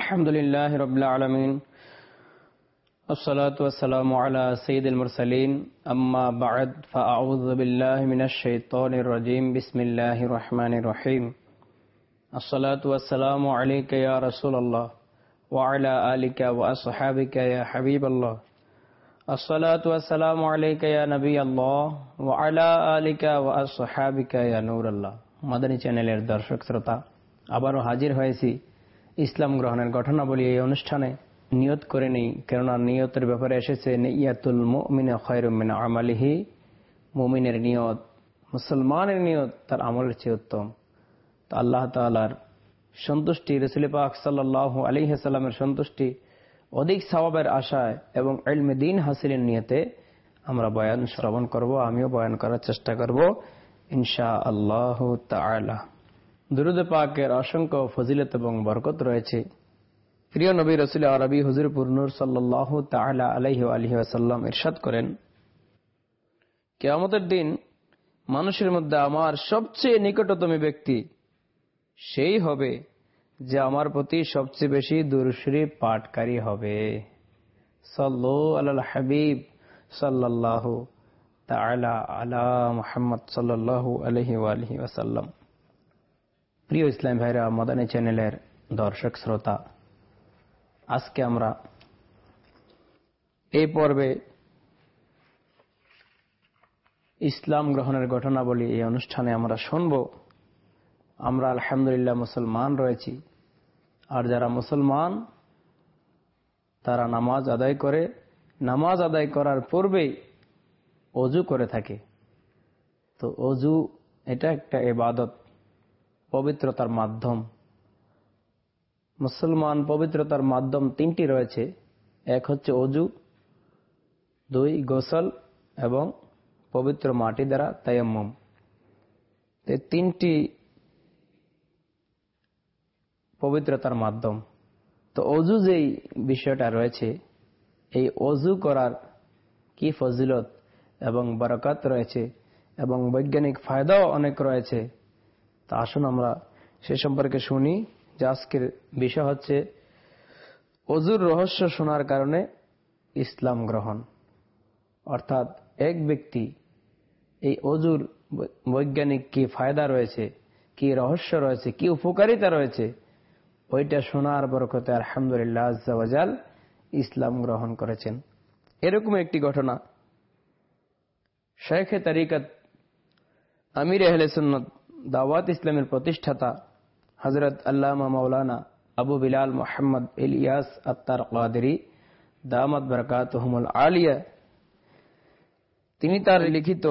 الحمد لله رب العالمين والصلاة والسلام على سيد المرسلين أما بعد فأعوذ بالله من الشيطان الرجيم بسم الله الرحمن الرحيم الصلاة والسلام عليك يا رسول الله وعلى آلك وأصحابك يا حبيب الله الصلاة والسلام عليك يا نبي الله وعلى آلك وأصحابك يا نور الله মাদানী চ্যানেলের দর্শক শ্রোতা আবারও হাজির হয়েছি ইসলাম গ্রহণের ঘটনাবলী এই অনুষ্ঠানে নিয়ত করে নেই, কেননা নিয়তের ব্যাপারে এসেছে নিয়াতুল মুমিনি খায়রুম মিন আমালিহি, মুমিনের নিয়ত, মুসলমানের নিয়ত তার আমলের চেয়ে উত্তম। তো আল্লাহ তাআলার সন্তুষ্টি, রাসূল পাক সাল্লাল্লাহু আলাইহি ওয়াসাল্লামের সন্তুষ্টি, অধিক সওয়াবের আশায় এবং ইলমে দ্বীন হাসিলের নিয়তে আমরা বয়ান শ্রবণ করব, আমিও বয়ান করার চেষ্টা করব ইনশাআল্লাহ তাআলা। দুরূদ পাকের অসংখ্য ফজিলত এবং বরকত রয়েছে। প্রিয় নবী রাসূল আরবি হুজুর নূর সাল্লাল্লাহু তাআলা আলাইহি ওয়া আলিহি ওয়াসাল্লাম ইরশাদ করেন, কিয়ামতের দিন মানুষের মধ্যে আমার সবচেয়ে নিকটতম ব্যক্তি সেই হবে যে আমার প্রতি সবচেয়ে বেশি দুরূদ শরীফ পাঠকারী হবে। সাল্লু আলাল হাবিব সাল্লাল্লাহু তাআলা আলা মুহাম্মদ সাল্লাল্লাহু আলাইহি ওয়া আলিহি ওয়াসাল্লাম। প্রিয় ইসলাম ভাইরা, মাদানী চ্যানেলের দর্শক শ্রোতা, আজকে আমরা এই পর্বে ইসলাম গ্রহণের ঘটনাবলী এই অনুষ্ঠানে আমরা শুনব। আমরা আলহামদুলিল্লাহ মুসলমান রয়েছি, আর যারা মুসলমান তারা নামাজ আদায় করে, নামাজ আদায় করার পূর্বেই ওযু করে থাকে। তো ওযু এটা একটা ইবাদত, পবিত্রতার মাধ্যম। মুসলমান পবিত্রতার মাধ্যম তিনটি রয়েছে। এক হচ্ছে ওযু, দুই গোসল এবং পবিত্র মাটি দ্বারা তায়াম্মুম। এই তিনটি পবিত্রতার মাধ্যম। তো ওযু যেই বিষয়টা রয়েছে, এই ওযু করার কি ফজিলত এবং বরকত রয়েছে এবং বৈজ্ঞানিক ফায়দাও অনেক রয়েছে, তা আসুন আমরা সে সম্পর্কে শুনি। যে আজকের বিষয় হচ্ছে ওযুর রহস্য শোনার কারণে ইসলাম গ্রহণ। অর্থাৎ এক ব্যক্তি এই ওযুর বৈজ্ঞানিক কি ফায়দা রয়েছে, কি রহস্য রয়েছে, কি উপকারিতা রয়েছে, ওইটা শোনার বরকতে আলহামদুলিল্লাহ আজ্জা ওয়া জাল ইসলাম গ্রহণ করেছেন। এরকম একটি ঘটনা শাইখে তরিকত আমির আহলে সুন্নাত দাওয়াত ইসলামের প্রতিষ্ঠাতা হযরত আল্লামা মাওলানা আবু বিলাল মুহাম্মদ ইলিয়াস আত্তার কাদেরী দামাত বারাকাতুহুমুল আলিয়া, তিনি তার লিখিত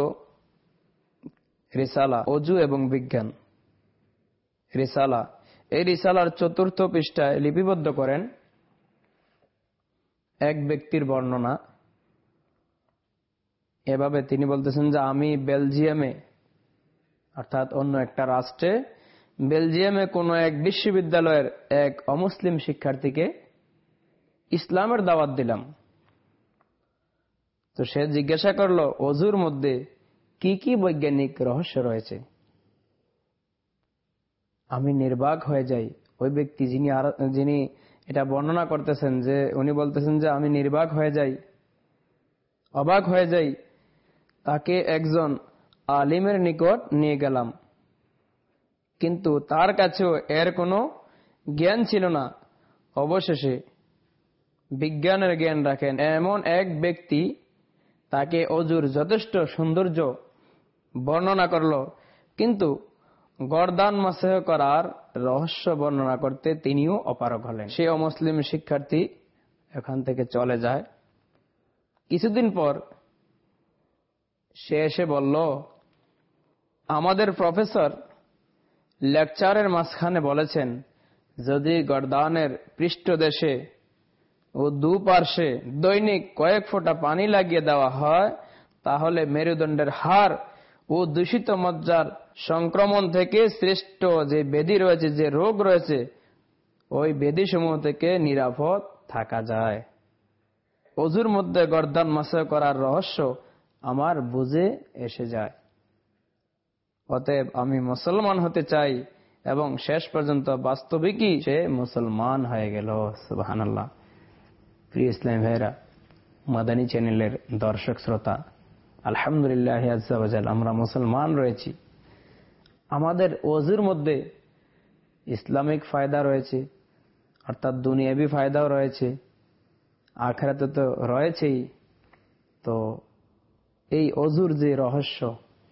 রিসালা ওযু এবং বিজ্ঞান রিসালা, এই রিসালার ৪র্থ পৃষ্ঠায় লিপিবদ্ধ করেন এক ব্যক্তির বর্ণনা। এভাবে তিনি বলতেছেন যে আমি বেলজিয়ামে, অর্থাৎ অন্য একটা রাষ্ট্রে, বেলজিয়ামে কোনো এক বিশ্ববিদ্যালয়ের এক অমুসলিম শিক্ষার্থীকে ইসলামের দাওয়াত দিলাম। তো সে জিজ্ঞাসা করলো ওযুর মধ্যে কি কি বৈজ্ঞানিক রহস্য রয়েছে। আমি নির্বাক হয়ে যাই। ওই ব্যক্তি যিনি এটা বর্ণনা করতেছেন, যে উনি বলতেছেন যে আমি নির্বাক হয়ে যাই, অবাক হয়ে যাই। তাকে একজন আলিমের নিকট নিয়ে গেলাম, কিন্তু তার কাছেও এর কোনো জ্ঞান ছিল না। অবশেষে বিজ্ঞানের জ্ঞান রাখেন এমন এক ব্যক্তি তাকে ওযুর যথেষ্ট সৌন্দর্য বর্ণনা করল, কিন্তু গর্দান মাসহ করার রহস্য বর্ণনা করতে তিনিও অপারগ হলেন। সে অমুসলিম শিক্ষার্থী এখান থেকে চলে যায়। কিছুদিন পর সে এসে বলল, আমাদের প্রফেসর লেকচারের মাঝখানে বলেছেন, যদি গর্দানের পৃষ্ঠদেশে ও দুপার্শ্বে দৈনিক কয়েক ফোঁটা পানি লাগিয়ে দেওয়া হয়, তাহলে মেরুদণ্ডের হাড় ও দূষিত মজ্জার সংক্রমণ থেকে সৃষ্ট যে ব্যাধি রয়েছে, যে রোগ রয়েছে, ওই ব্যাধিসমূহ থেকে নিরাপদ থাকা যায়। ওযুর মধ্যে গর্দান মাসহ করার রহস্য আমার বুঝে এসে যায়। অতএব আমি মুসলমান হতে চাই এবং শেষ পর্যন্ত বাস্তবিকই সে মুসলমান হয়ে গেল। সুবহানাল্লাহ। প্রিয় ইসলামী ভাইরা, মাদানী চ্যানেলের দর্শক শ্রোতা, আলহামদুলিল্লাহ আজ্জা ওয়া জাল আমরা মুসলমান রয়েছি। আমাদের ওযুর মধ্যে ইসলামিক ফায়দা রয়েছে, অর্থাৎ দুনিয়াবি ফায়দাও রয়েছে, আখিরাতে তো রয়েছেই। তো এই ওযুর যে রহস্য,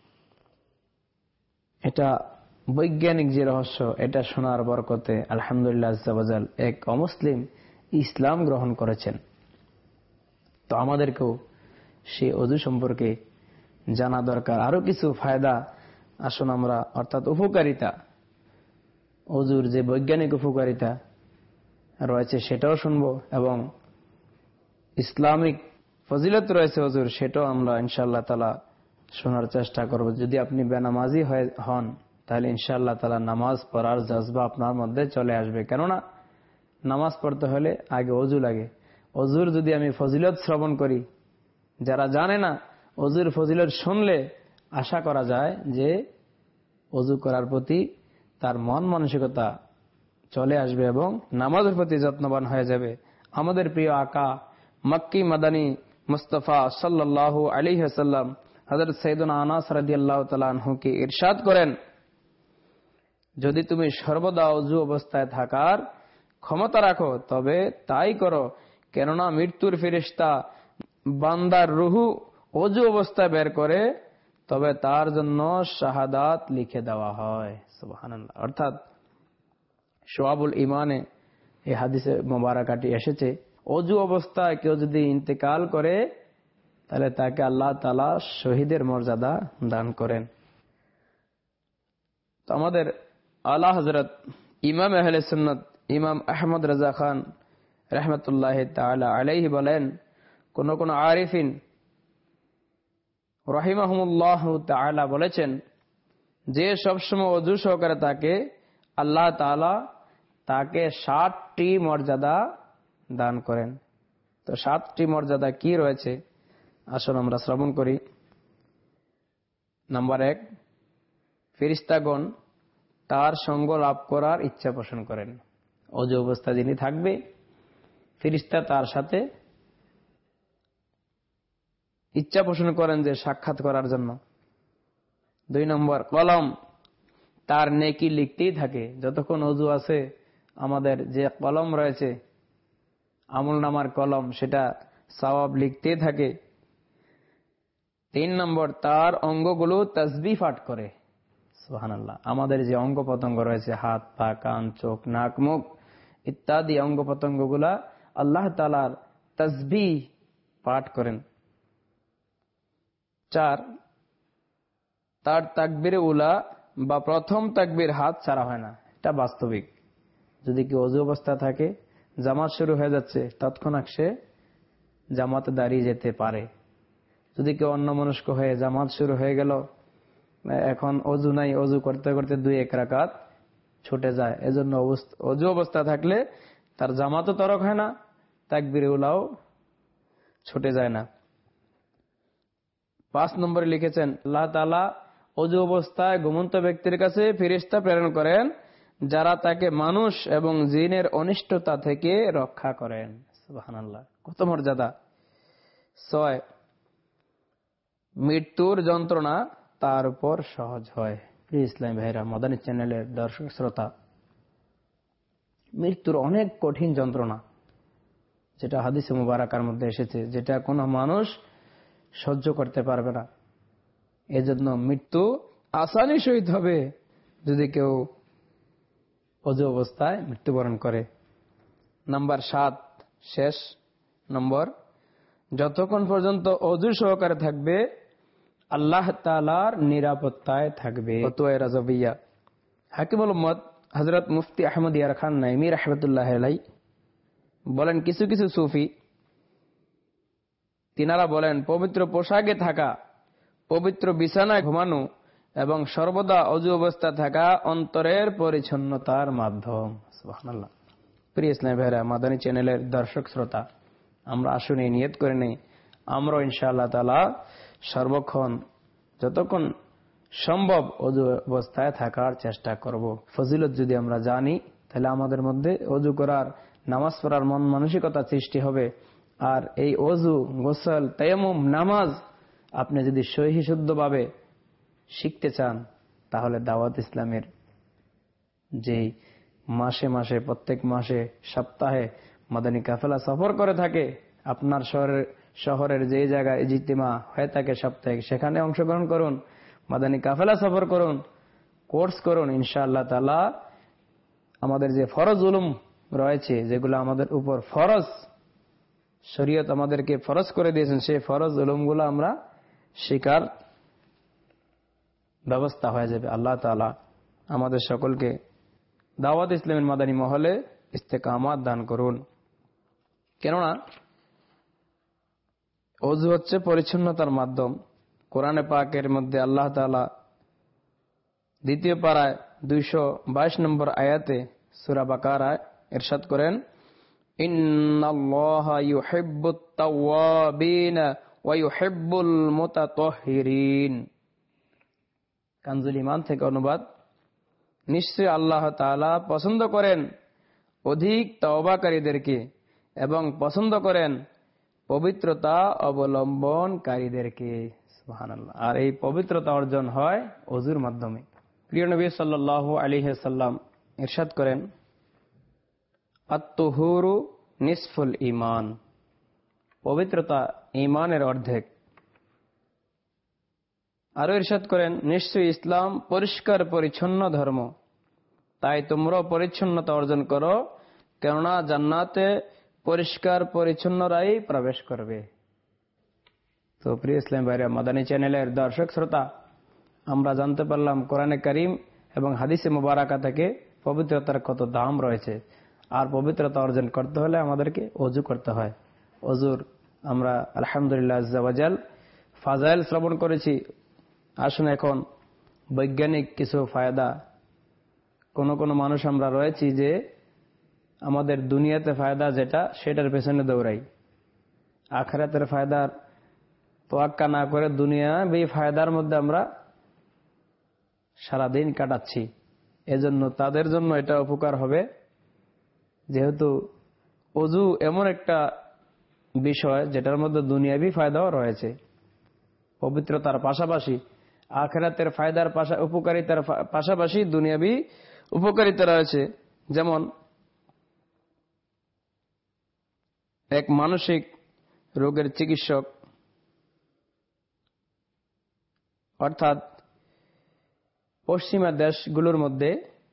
এটা বৈজ্ঞানিক যে রহস্য, এটা শোনার বরকতে আলহামদুলিল্লাহ আজ্জা ওয়া জাল এক অমুসলিম ইসলাম গ্রহণ করেছেন। তো আমাদেরকেও সেই ওযু সম্পর্কে জানা দরকার। আরো কিছু ফায়দা আসুন আমরা, অর্থাৎ উপকারিতা, ওযুর যে বৈজ্ঞানিক উপকারিতা রয়েছে সেটাও শুনবো, এবং ইসলামিক ফজিলত রয়েছে ওযুর, সেটাও আমরা ইনশাআল্লাহ তাআলা শোনার চেষ্টা করব। যদি আপনি বেনামাজি হন তাহলে ইনশাআল্লাহ তাআলা নামাজ পড়ার জজবা আপনার মধ্যে চলে আসবে। কেননা নামাজ পড়তে হলে আগে ওযু লাগে। ওযুর যদি আমি ফজিলত শ্রবণ করি, যারা জানে না ওযুর ফজিলত শুনলে আশা করা যায় যে ওযু করার প্রতি তার মন মানসিকতা চলে আসবে এবং নামাজের প্রতি যত্নবান হয়ে যাবে। আমাদের প্রিয় আকা মক্কি মাদানী মুস্তাফা সাল্লাল্লাহু আলাইহি ওয়াসাল্লাম হযরত সাইয়েদুনা আনাস রাদিয়াল্লাহু তাআলা আনহু কে ইরশাদ করেন, যদি তুমি সর্বদা ওযু অবস্থায় থাকার ক্ষমতা রাখো তবে তাই করো, কেননা মৃত্যুর ফেরেশতা বান্দার রূহ ওযু অবস্থায় বের করে তবে তার জন্য শাহাদাত লিখে দেওয়া হয়। সুবহানাল্লাহ। অর্থাৎ শুআবুল ঈমানে এই হাদিসে মোবারকাটি এসেছে, ওযু অবস্থায় কেউ যদি ইন্তেকাল করে তাহলে তাকে আল্লাহ তাআলা শহীদের মর্যাদা দান করেন। তো আমাদের আলা হযরত ইমাম আহলে সুন্নাত ইমাম আহমদ রাজা খান রাহমাতুল্লাহি তাআলা আলাইহি বলেন, কোন কোন আরিফিন রাহিমাহুমুল্লাহ তাআলা বলেছেন, যে সবসময় ওযু সহকারে থাকে আল্লাহ তাআলা তাকে ৭টি মর্যাদা দান করেন। তো ৭টি মর্যাদা কি রয়েছে আসুন আমরা শ্রবণ করি। নাম্বার ১, ফেরেশতাগণ তার সঙ্গ লাভ করার ইচ্ছা পোষণ করেন। ওযু অবস্থা যিনি থাকবে, ফেরেশতা তার সাথে ইচ্ছা পোষণ করেন যে সাক্ষাৎ করার জন্য। ২ নম্বর, কলম তার নেকি লিখতেই থাকে। যতক্ষণ ওযু আছে আমাদের যে কলম রয়েছে আমলনামার কলম, সেটা সওয়াব লিখতেই থাকে। ৩ নম্বর, তার অঙ্গগুলো তাসবিহ পাঠ করে। সুবহানাল্লাহ। আমাদের যে অঙ্গ প্রত্যঙ্গ রয়েছে, হাত পা কান চোখ নাক মুখ ইত্যাদি অঙ্গ প্রত্যঙ্গগুলা আল্লাহ তাআলার তাসবিহ পাঠ করেন। ৪, তার তাকবীরে উলা বা প্রথম তাকবীর হাত ছাড়া হয় না। এটা বাস্তবিক। যদি কেউ ওযু অবস্থা থাকে, জামাত শুরু হয়ে যাচ্ছে, তৎক্ষণাৎ সে জামাতে দাঁড়িয়ে যেতে পারে। যদি কেউ অন্যমনস্ক হয়ে জামাত শুরু হয়ে গেল, এখন ওযু নাই, ওযু করতে করতে ২-১ রাকাত ছুটে যায়, এজন্য ওযু অবস্থা থাকলে তার জামাতও তরক হয় না, তাকবীরে উলাও ছুটে যায় না। ৫ নম্বরে লিখেছেন, আল্লাহ তাআলা ওযু অবস্থায় ঘুমন্ত ব্যক্তির কাছে ফেরেশতা প্রেরণ করেন যারা তাকে মানুষ এবং জিনের অনিষ্টতা থেকে রক্ষা করেন। সুবহানাল্লাহ, কত মর্যাদা। ৬, মৃত্যুর যন্ত্রণা তার উপর সহজ হয়। প্রিয় ইসলামী ভাইরা, মাদানী চ্যানেলের দর্শক শ্রোতা, মৃত্যুর অনেক কঠিন যন্ত্রণা, যেটা হাদিসে মুবারাকার মধ্যে এসেছে, যেটা কোনো মানুষ সহ্য করতে পারবে না। এজন্য মৃত্যু আসানি সহিত হবে যদি কেউ ওযু অবস্থায় মৃত্যুবরণ করে। নাম্বার ৭, শেষ নম্বর, যতক্ষণ পর্যন্ত ওযু সহকারে থাকবে আল্লাহ তাআলার নিরাপত্তায় থাকবে। ফতোয়া রাজবিয়া। হাকিমুল উম্মত হযরত মুফতি আহমদ ইয়ার খান নাইমি রাহমাতুল্লাহি আলাইহি বলেন, কিছু কিছু সুফি তিনারা বলেন, পবিত্র পোশাকে থাকা, পবিত্র বিছানায় ঘুমানো এবং সর্বদা ওযু অবস্থা থাকা অন্তরের পরিচ্ছন্নতার মাধ্যম। সুবহানাল্লাহ। প্রিয় ইসলামী ভাইরা, মাদানী চ্যানেলের দর্শক শ্রোতা, আমরা আসুন এই নিয়ত করে নেই, আমরা ইনশাআল্লাহ তাআলা সর্বক্ষণ যতক্ষণ সম্ভব অজু অবস্থায় থাকার চেষ্টা করব। ফজিলত যদি আমরা জানি তাহলে আমাদের মধ্যে অজু করার, নামাজ পড়ার মন মানসিকতা সৃষ্টি হবে। আর এই অজু, গোসল, তায়াম্মুম, নামাজ আপনি যদি সহি শুদ্ধভাবে শিখতে চান তাহলে দাওয়াত ইসলামের যে মাসে মাসে, প্রত্যেক মাসে, সপ্তাহে মাদানী কাফেলা সফর করে থাকে, আপনার শহরের যে জায়গায় ইজতিমা হয়ে থাকে সাপ্তাহিক, সেখানে অংশগ্রহণ করুন, মাদানী কাফেলা সফর করুন, কোর্স করুন। ইনশাআল্লাহ তাআলা আমাদের যে ফরজ উলুম রয়েছে, যেগুলো আমাদের উপর ফরজ, শরীয়ত আমাদেরকে ফরজ করে দিয়েছেন, সেই ফরজ উলুমগুলো আমরা শিকার ব্যবস্থা হয়ে যাবে। আল্লাহ তাআলা আমাদের সকলকে দাওয়াত ইসলামের মাদানী মহলে ইস্তেকামাত দান করুন। কেননা ওযু হচ্ছে পরিচ্ছন্নতার মাধ্যম। কোরআনে পাকের মধ্যে আল্লাহ তাআলা দ্বিতীয় পারায় 222 নম্বর আয়াতে সূরা বাকারায় ইরশাদ করেন, ইন্নাল্লাহা ইউহিব্বুত তাওয়াবিন ওয়া ইউহিব্বুল মুতাতাহহিরিন। কানজুল ঈমান থেকে অনুবাদ, নিশ্চয় আল্লাহ তাআলা পছন্দ করেন অধিক তওবাকারীদেরকে এবং পছন্দ করেন পবিত্রতা অবলম্বনকারীদেরকে। সুবহানাল্লাহ। আর এই পবিত্রতা অর্জন হয় ওযুর মাধ্যমে। প্রিয় নবী সাল্লাল্লাহু আলাইহি ওয়াসাল্লাম ইরশাদ করেন, আত-তুহুরু নিসফুল ঈমান। পবিত্রতা ঈমানের অর্ধেক। আরো ইরশাদ করেন, নিশ্চয় ইসলাম পরিষ্কার পরিচ্ছন্ন ধর্ম, তাই তোমরাও পরিচ্ছন্নতা অর্জন করো, কেননা জান্নাতে পরিষ্কার পরিচ্ছন্নরাই প্রবেশ করবে। তো প্রিয় ইসলাম ভাইরা, মাদানী চ্যানেলের দর্শক শ্রোতা, আমরা জানতে পারলাম কোরআনে কারীম এবং হাদিসে মুবারাকা থেকে পবিত্রতার কত দাম রয়েছে। আর পবিত্রতা অর্জন করতে হলে আমাদেরকে ওযু করতে হয়। ওযুর আমরা আলহামদুলিল্লাহ আজ্জা ওয়া জাল ফাজাইল শ্রবণ করেছি। আসুন এখন বৈজ্ঞানিক কিছু ফায়দা। কোন কোন মানুষ আমরা রয়েছি যে আমাদের দুনিয়াতে ফায়দা যেটা, সেটার পেছনে দৌড়াই, আখিরাতের ফায়দার তোয়াক্কা না করে দুনিয়াবি ফায়দার মধ্যে আমরা সারাদিন কাটাচ্ছি। এজন্য তাদের জন্য এটা উপকার হবে, যেহেতু ওযু এমন একটা বিষয় যেটার মধ্যে দুনিয়াবি ফায়দাও রয়েছে। পবিত্রতার পাশাপাশি আখিরাতের ফায়দার উপকারিতার পাশাপাশি দুনিয়াবি উপকারিতা রয়েছে। যেমন এক মানসিক রোগের চিকিৎসক, অর্থাৎ পশ্চিমা দেশগুলোর মধ্যে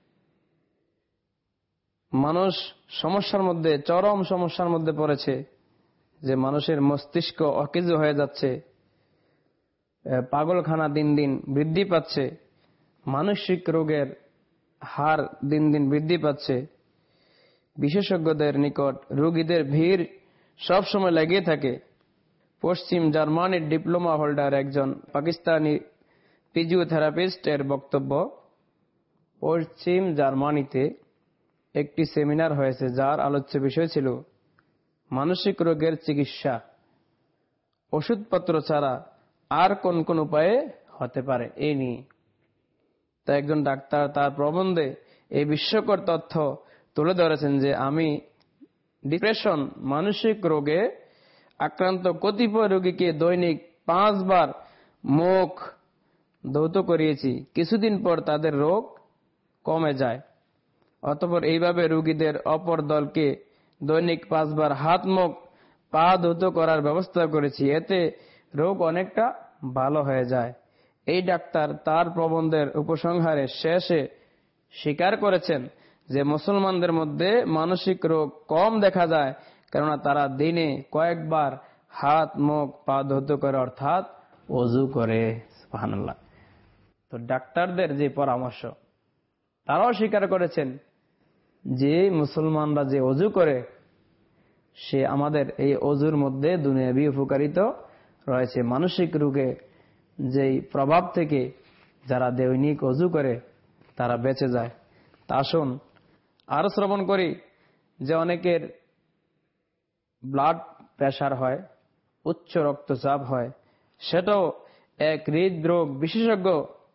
মানুষ সমস্যার মধ্যে, চরম সমস্যার মধ্যে পড়েছে, যে মানুষের মস্তিষ্ক অকেজো হয়ে যাচ্ছে, পাগলখানা দিন দিন বৃদ্ধি পাচ্ছে, মানসিক রোগের হার দিন দিন বৃদ্ধি পাচ্ছে। বিশেষজ্ঞদের নিকট রোগীদের ভিড় সবসময় লেগে থাকে। পশ্চিম জার্মানির ডিপ্লোমা হোল্ডার একজন পাকিস্তানি ফিজিওথেরাপিস্টের বক্তব্য, পশ্চিম জার্মানিতে একটি সেমিনার হয়েছে যার আলোচ্য বিষয় ছিল মানসিক রোগের চিকিৎসা ওষুধপত্র ছাড়া আর কোন কোন উপায়ে হতে পারে এই নিয়ে। তা একজন ডাক্তার তার প্রবন্ধে এই বিস্ময়কর তথ্য তুলে ধরেছেন যে, আমি ডিপ্রেশন, মানসিক রোগে আক্রান্ত কতিপয় রোগীকে দৈনিক 5 বার মুখ ধৌত করিয়েছি। কিছুদিন পর তাদের রোগ কমে যায়। অতঃপর এইভাবে রোগীদের অপর দলকে দৈনিক 5 বার হাত, মুখ, পা ধৌত করার ব্যবস্থা করেছি। এতে রোগ অনেকটা ভালো হয়ে যায়। এই ডাক্তার তার প্রবন্ধের উপসংহারে শেষে স্বীকার করেছেন যে মুসলমানদের মধ্যে মানসিক রোগ কম দেখা যায়, কেননা তারা দিনে কয়েকবার হাত, মুখ, পা ধৌত করে, অর্থাৎ ওযু করে। সুবহানাল্লাহ। তো ডাক্তারদের যে পরামর্শ, তারাও স্বীকার করেছেন যে মুসলমানরা যে ওযু করে, সে আমাদের এই ওযুর মধ্যে দুনিয়াবি উপকারিতা রয়েছে। মানসিক রোগে যেই প্রভাব থেকে যারা দৈনিক ওযু করে তারা বেঁচে যায়। তা আসুন আরো শ্রবণ করি যে অনেকের ব্লাড প্রেশার হয়, উচ্চ রক্তচাপ হয়, সেটাও এক হৃদরোগ বিশেষজ্ঞ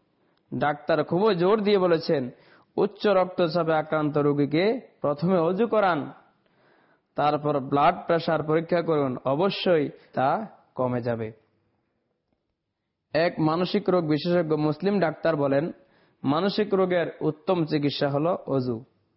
ডাক্তার খুবই জোর দিয়ে বলেছেন উচ্চ রক্তচাপে আক্রান্ত রোগীকে প্রথমে অজু করান, তারপর ব্লাড প্রেসার পরীক্ষা করুন, অবশ্যই তা কমে যাবে। এক মানসিক রোগ বিশেষজ্ঞ মুসলিম ডাক্তার বলেন, মানসিক রোগের উত্তম চিকিৎসা হলো অজু।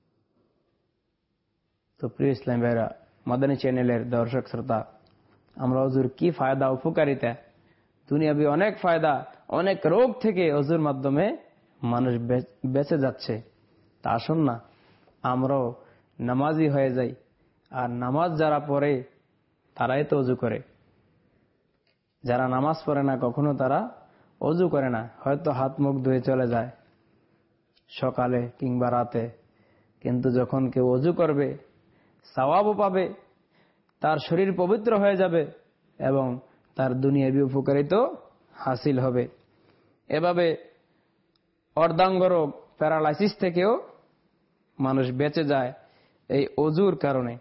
তো প্রিয় ইসলাম ভাইরা, মাদানী চ্যানেলের দর্শক শ্রোতা, আমরা অজুর কি ফায়দা, উপকারিতা, দুনিয়াবি অনেক ফায়দা, অনেক রোগ থেকে অজুর মাধ্যমে মানুষ বেঁচে যাচ্ছে। তা আসুন না আমরাও নামাজি হয়ে যাই। আর নামাজ যারা পড়ে তারাই তো অজু করে, যারা নামাজ পড়ে না কখনো তারা অজু করে না, হয়তো হাত মুখ ধুয়ে চলে যায় সকালে কিংবা রাতে, কিন্তু যখন কেউ অজু করবে সওয়াবও পাবে, তার শরীর পবিত্র হয়ে যাবে এবং তার দুনিয়াবি উপকারিতা হাসিল হবে। এভাবে অর্ধাঙ্গ রোগ, প্যারালাইসিস থেকেও মানুষ বেঁচে যায় এই অজুর কারণে।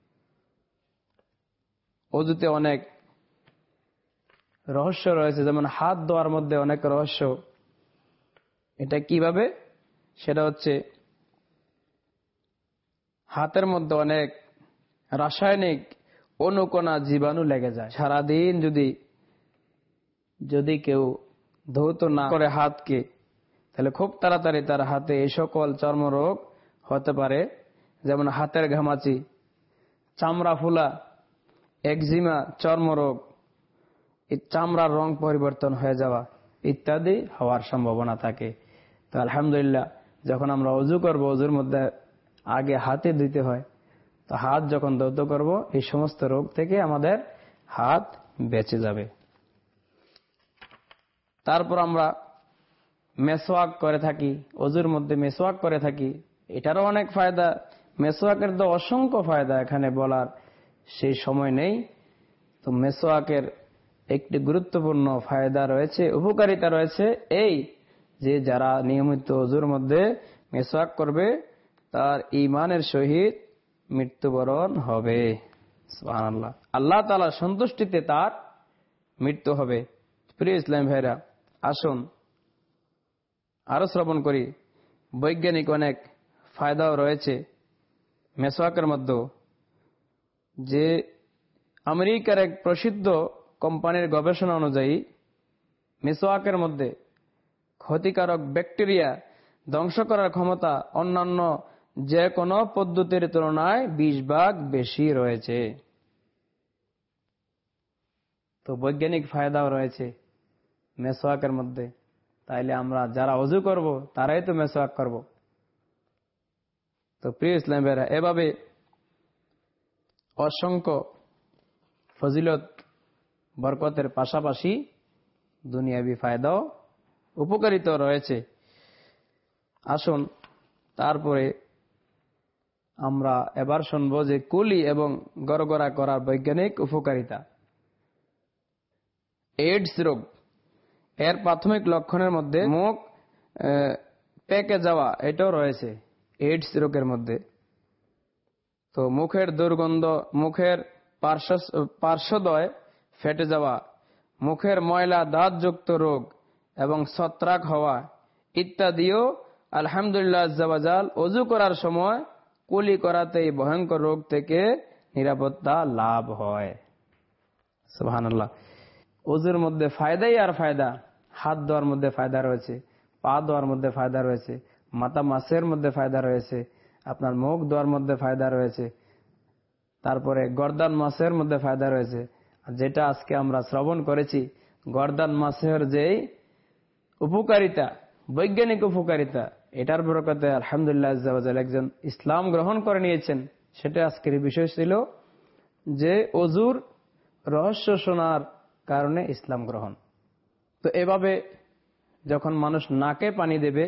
অজুতে অনেক রহস্য রয়েছে, যেমন হাত ধোয়ার মধ্যে অনেক রহস্য। এটা কিভাবে? সেটা হচ্ছে হাতের মধ্যে অনেক রাসায়নিক অনুকণা জীবাণু লেগে যায়। সারাদিন যদি কেউ ধৌত না করে হাতকে, তাহলে খুব তাড়াতাড়ি তার হাতে এই সকল চর্মরোগ হতে পারে, যেমন হাতের ঘামাচি, চামড়া ফুলা, একজিমা, চর্মরোগ, চামড়ার রং পরিবর্তন হয়ে যাওয়া ইত্যাদি হওয়ার সম্ভাবনা থাকে। তো আলহামদুলিল্লাহ, যখন আমরা অজু করব, অজুর মধ্যে আগে হাতে ধুইতে হয়। তো হাত যখন ধৌত করব, এই সমস্ত রোগ থেকে আমাদের হাত বেঁচে যাবে। তারপর আমরা মেসওয়াক করে থাকি, অজুর মধ্যে মেসওয়াক করে থাকি, এটারও অনেক ফায়দা। মেসওয়াকের তো অসংখ্য ফায়দা, এখানে বলার সেই সময় নেই। তো মেসওয়াকের একটি গুরুত্বপূর্ণ ফায়দা রয়েছে, উপকারিতা রয়েছে, এই যে যারা নিয়মিত অজুর মধ্যে মেসওয়াক করবে তার ঈমানের সহিত মৃত্যুবরণ হবে। সুবহানাল্লাহ, আল্লাহ তাআলার সন্তুষ্টিতে তার মৃত্যু হবে। প্রিয় ইসলাম ভাইরা, আসুন আরো শ্রবণ করি। বৈজ্ঞানিক অনেক ফায়দাও রয়েছে মেসওয়াকের মধ্যে। যে আমেরিকার এক প্রসিদ্ধ কোম্পানির গবেষণা অনুযায়ী মেসওয়াকের মধ্যে ক্ষতিকারক ব্যাকটেরিয়া ধ্বংস করার ক্ষমতা অন্যান্য যে কোনো পদ্ধতির তুলনায় 20 ভাগ বেশি রয়েছে। তো বৈজ্ঞানিক ফায়দাও রয়েছে মেসওয়াকের মধ্যে। তাইলে আমরা যারা অজু করব তারাই তো মেসওয়াক করব। তো প্রিয় ইসলাম ভাইরা, এভাবে অসংখ্য ফজিলত বরকতের পাশাপাশি দুনিয়াবি ফায়দাও উপকারিতা রয়েছে। আসুন তারপরে আমরা এবার শুনব যে কুলি এবং গড়গড়া করার বৈজ্ঞানিক উপকারিতা। এইডস রোগ এর প্রাথমিক লক্ষণের মধ্যে মুখ পেকে যাওয়া এটাও রয়েছে এইডস রোগের মধ্যে। তো মুখের দুর্গন্ধ, মুখের পার্শ্বদ্বয় ফেটে যাওয়া, মুখের ময়লা দাঁতযুক্ত রোগ এবং ছত্রাক হওয়া ইত্যাদিও আলহামদুলিল্লাহ আজ্জা ওয়া জাল অজু করার সময় কুলি করাতে এই ভয়ঙ্কর রোগ থেকে নিরাপত্তা লাভ হয়। সুবহানাল্লাহ, অজুর মধ্যে ফায়দাই আর ফায়দা। হাত ধোয়ার মধ্যে ফায়দা রয়েছে, পা ধোয়ার মধ্যে ফায়দা রয়েছে, মাথা মাসের মধ্যে ফায়দা রয়েছে, আপনার মুখ ধোয়ার মধ্যে ফায়দা রয়েছে, তারপরে গর্দান মাসের মধ্যে ফায়দা রয়েছে। যেটা আজকে আমরা শ্রবণ করেছি, গর্দান মাসের যেই উপকারিতা, বৈজ্ঞানিক উপকারিতা, এটার বরকতে আলহামদুলিল্লাহ আজ্জা ওয়া জাল একজন ইসলাম গ্রহণ করে নিয়েছেন। সেটা আজকের বিষয় ছিল যে অজুর রহস্য শোনার কারণে ইসলাম গ্রহণ। তো এভাবে যখন মানুষ নাকে পানি দেবে,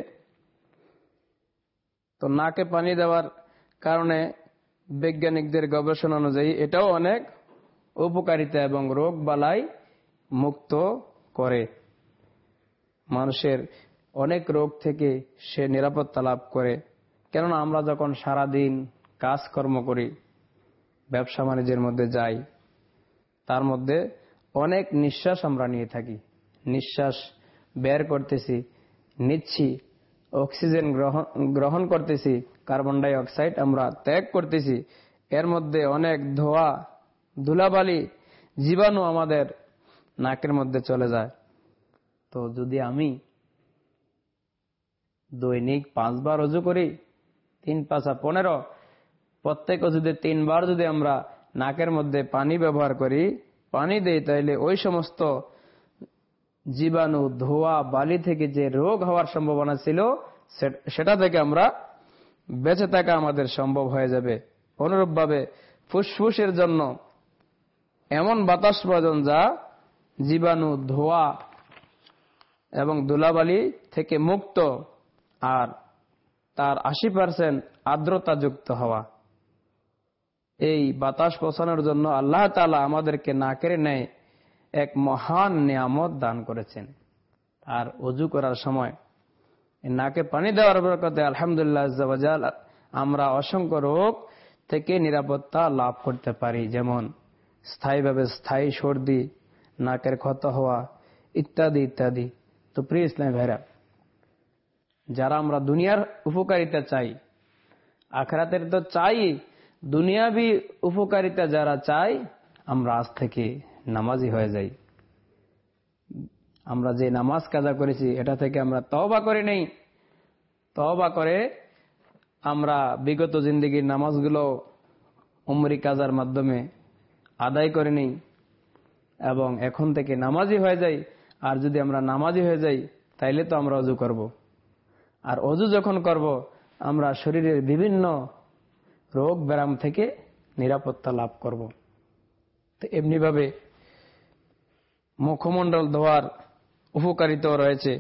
তো নাকে পানি দেওয়ার কারণে বৈজ্ঞানিকদের গবেষণা অনুযায়ী এটাও অনেক উপকারিতা এবং রোগ বালাই মুক্ত করে। মানুষের অনেক রোগ থেকে সে নিরাপত্তা লাভ করে। কেননা আমরা যখন সারাদিন কাজকর্ম করি, ব্যবসা বাণিজ্যের মধ্যে যাই, তার মধ্যে অনেক নিঃশ্বাস আমরা নিয়ে থাকি। নিঃশ্বাস বের করতেছি, নিচ্ছি, অক্সিজেন গ্রহণ করতেছি, কার্বন ডাই অক্সাইড আমরা ত্যাগ করতেছি, এর মধ্যে অনেক ধোঁয়া, ধুলাবালি, জীবাণু আমাদের নাকের মধ্যে চলে যায়। তো যদি আমি দৈনিক 5 বার অজু করি, 3 × 5 = 15, প্রত্যেক অজুতে 3 বার যদি আমরা নাকের মধ্যে পানি ব্যবহার করি, পানি দেই, তাইলে ওই সমস্ত জীবাণু, ধোঁয়া, বালি থেকে যে রোগ হওয়ার সম্ভাবনা ছিল সেটা থেকে আমরা বেঁচে থাকা আমাদের সম্ভব হয়ে যাবে। অনুরূপভাবে ফুসফুসের জন্য এমন বাতাস প্রয়োজন যা জীবাণু, ধোঁয়া এবং ধুলাবালি থেকে মুক্ত, আর তার 80% আর্দ্রতাযুক্ত হওয়া। এই বাতাস পৌঁছানোর জন্য আল্লাহ তাআলা আমাদেরকে নাকের ন্যায় এক মহান নিয়ামত দান করেছেন। আর ওযু করার সময় নাকে পানি দেওয়ার বরকতে আলহামদুলিল্লাহ আজ্জা ওয়া জাল আমরা অসংখ্য রোগ থেকে নিরাপত্তা লাভ করতে পারি, যেমন স্থায়ীভাবে স্থায়ী সর্দি, নাকের ক্ষত হওয়া ইত্যাদি ইত্যাদি। তো প্রিয় ইসলামী ভাইরা, যারা আমরা দুনিয়ার উপকারিতা চাই, আখিরাতের তো চাই, দুনিয়াবি উপকারিতা যারা চাই, আমরা আজ থেকে নামাজি হয়ে যাই। আমরা যে নামাজ কাজা করেছি এটা থেকে আমরা তওবা করে নেই, তওবা করে আমরা বিগত জিন্দেগির নামাজগুলো উমরি কাজার মাধ্যমে আদায় করে নেই এবং এখন থেকে নামাজি হয়ে যাই। আর যদি আমরা নামাজি হয়ে যাই তাইলে তো আমরা ওযু করব, আর ওযু যখন করব আমরা শরীরের বিভিন্ন রোগ ব্যারাম থেকে নিরাপত্তা লাভ করব। তো এমনিভাবে মুখমণ্ডল ধোয়ার উপকারিতাও রয়েছে,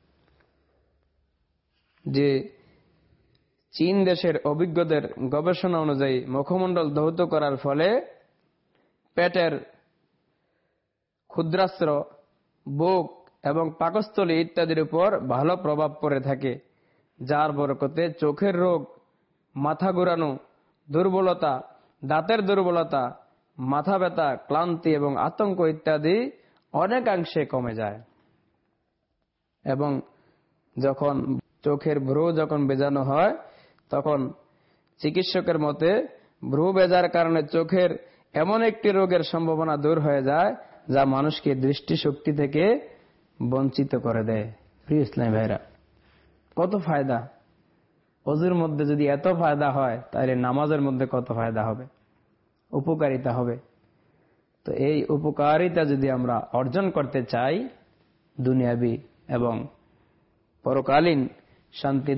যে চীন দেশের অভিজ্ঞদের গবেষণা অনুযায়ী মুখমণ্ডল ধৌত করার ফলে পেটের ক্ষুদ্রাস্ত্র, বুক এবং পাকস্থলী ইত্যাদির উপর ভালো প্রভাব পড়ে থাকে, যার বরকতে চোখের রোগ, মাথা ঘুরানো, দুর্বলতা, দাঁতের দুর্বলতা, মাথা ব্যথা, ক্লান্তি এবং আতঙ্ক ইত্যাদি অনেকাংশে কমে যায়। এবং যখন চোখের ভ্রু যখন বেজানো হয় তখন চিকিৎসকের মতে ভ্রু বেজার কারণে চোখের এমন একটি রোগের সম্ভাবনা দূর হয়ে যায় যা মানুষকে দৃষ্টিশক্তি থেকে বঞ্চিত করে দেয়। প্রিয় ইসলামী ভাইরা, কত ফায়দা! ওযুর মধ্যে যদি এত ফায়দা হয় তাহলে নামাজের মধ্যে কত ফায়দা হবে, উপকারিতা হবে। তো এই উপকারিতা যদি আমরা অর্জন করতে চাই, দুনিয়াবি এবং পরকালীন শান্তি,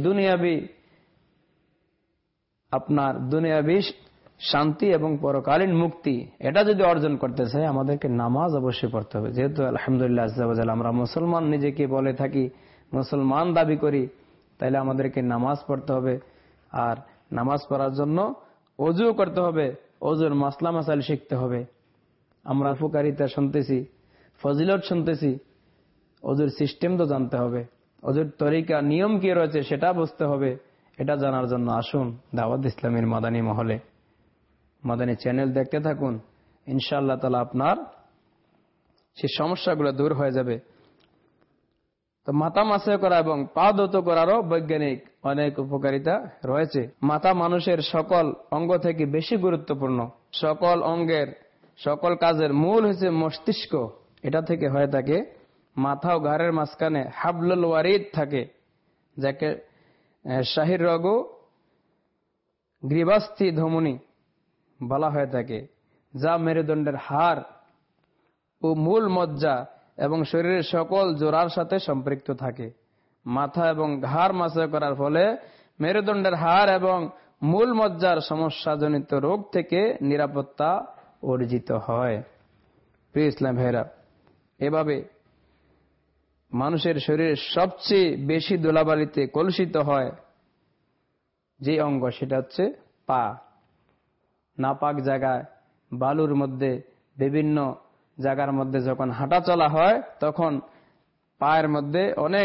দুনিয়াবি শান্তি এবং পরকালীন মুক্তি, এটা যদি অর্জন করতে চাই আমাদেরকে নামাজ অবশ্যই পড়তে হবে। যেহেতু আলহামদুলিল্লাহ আজ্জা ওয়া জাল আমরা মুসলমান নিজেকে বলে থাকি, মুসলমান দাবি করি, তাইলে আমাদেরকে নামাজ পড়তে হবে। আর নামাজ পড়ার জন্য ওযু করতে হবে, ওযুর মাসলা মাসাইল শিখতে হবে। আমরা উপকারিতা শুনতেছি, ফজিলত শুনতেছি, ওযুর সিস্টেম তো জানতে হবে, ওযুর তরিকা নিয়ম কি রয়েছে সেটা বুঝতে হবে। এটা জানার জন্য আসুন দাওয়াত ইসলামের মাদানী মহলে, মাদানী চ্যানেল দেখতে থাকুন। ইনশাআল্লাহ তাআলা আপনার সেই সমস্যাগুলো দূর হয়ে যাবে। তো মাথা মাসাজ করা এবং পা ধৌত করারও বৈজ্ঞানিক অনেক উপকারিতা রয়েছে। মাথা মানুষের সকল অঙ্গ থেকে বেশি গুরুত্বপূর্ণ। সকল অঙ্গের সকল কাজের মূল হচ্ছে মস্তিষ্ক, এটা থেকে হয়ে থাকে। মাথা ও ঘাড়ের মাঝখানে হাবলুল ওয়ারিদ থাকে, যাকে শাহির রগু গ্রীবাস্থি ধমনী বলা হয়ে থাকে, যা মেরুদণ্ডের হাড় ও মূল মজ্জা এবং শরীরের সকল জোড়ার সাথে সম্পৃক্ত থাকে। মাথা এবং ঘাড় মাসাজ করার ফলে মেরুদণ্ডের হাড় এবং মূল মজ্জার সমস্যাজনিত রোগ থেকে নিরাপত্তা অর্জিত হয়। প্রিয় ইসলাম ভাইরা, এভাবে মানুষের শরীরের সবচেয়ে বেশি ধুলাবালিতে কলুষিত হয় যে অঙ্গ, সেটা হচ্ছে পা। নাপাক জায়গায়, বালুর মধ্যে, বিভিন্ন জায়গার মধ্যে যখন হাঁটা চলা হয় তখন পায়ের মধ্যে অনেক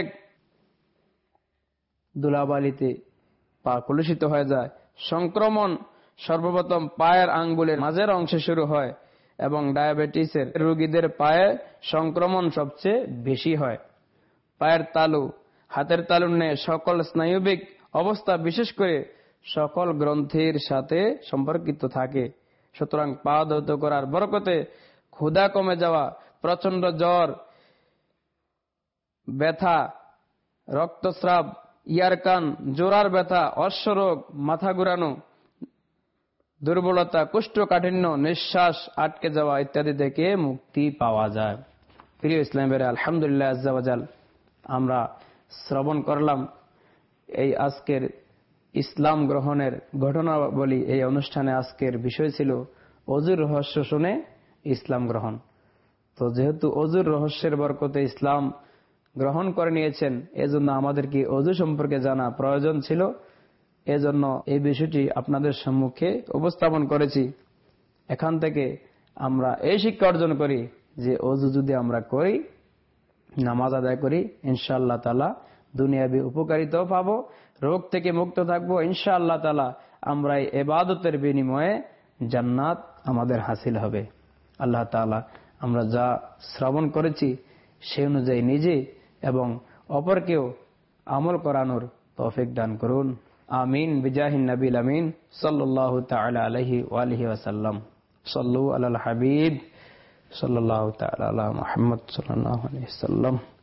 ধুলাবালিতে পা কলুষিত হয়ে যায়। সংক্রমণ সর্বপ্রথম পায়ের আঙ্গুলের মাঝের অংশে শুরু হয় এবং ডায়াবেটিসের রোগীদের পায়ে সংক্রমণ সবচেয়ে বেশি হয়। পায়ের তালু, হাতের তালুন্যে সকল স্নায়ুবিক অবস্থা বিশেষ করে সকল গ্রন্থির সাথে সম্পর্কিত থাকে। সুতরাং পা ধৌত করার বরকতে ক্ষুধা কমে যাওয়া, প্রচন্ড জ্বর, ব্যথা, রক্তস্রাব, ইয়ারকান, জোড়ার ব্যথা, অশ্বরোগ, মাথা ঘুরানো, দুর্বলতা, কোষ্ঠকাঠিন্য, নিঃশ্বাস আটকে যাওয়া ইত্যাদি থেকে মুক্তি পাওয়া যায়। প্রিয় ইসলামের আলহামদুলিল্লাহ আজ্জা ওয়াজাল, আমরা শ্রবণ করলাম এই আজকের ইসলাম গ্রহণের ঘটনাবলী। এই অনুষ্ঠানে আজকের বিষয় ছিল অজুর রহস্য শুনে ইসলাম গ্রহণ। তো যেহেতু অজুর রহস্যের বরকতে ইসলাম গ্রহণ করে নিয়েছেন, এজন্য আমাদেরকে অজু সম্পর্কে জানা প্রয়োজন ছিল। এজন্য এই বিষয়টি আপনাদের সম্মুখে উপস্থাপন করেছি। এখান থেকে আমরা এই শিক্ষা অর্জন করি যে অজু যদি আমরা করি, নামাজ আদায় করি, ইনশাআল্লাহ তাআলা দুনিয়াবী উপকারিতাও পাবো, রোগ থেকে মুক্ত থাকবো ইনশাআল্লাহ তাআলা। আমরা এই ইবাদতের বিনিময়ে জান্নাত আমাদের হাসিল হবে। আল্লাহ তাআলা আমরা যা শ্রবণ করেছি সে অনুযায়ী নিজে এবং অপরকেও আমল করানোর তৌফিক দান করুন। আমিন বিজাহিন নবীল আমিন সাল্লাল্লাহু তাআলা আলাইহি ওয়া আলিহি ওয়াসাল্লাম। সাল্লু আলাল হাবিব সাল্লাল্লাহু তাআলা আলা মুহাম্মদ সাল্লাল্লাহু আলাইহি ওয়াসাল্লাম।